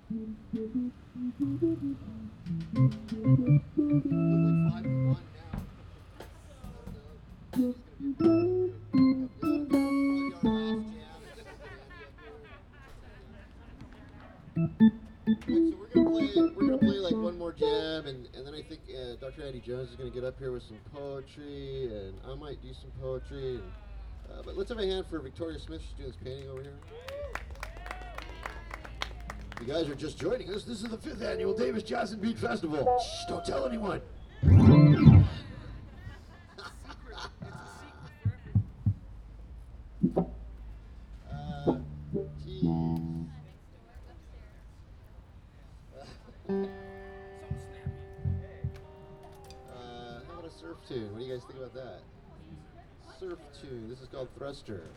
We're gonna play like one more jam, and then I think Dr. Andy Jones is gonna get up here with some poetry, and I might do some poetry. But let's have a hand for Victoria Smith. She's doing this painting over here. If you guys are just joining us, this is the 5th annual Davis Jazz and Beat Festival. Shh, don't tell anyone. Jeez. How about a surf tune? What do you guys think about that? Surf tune. This is called Thruster.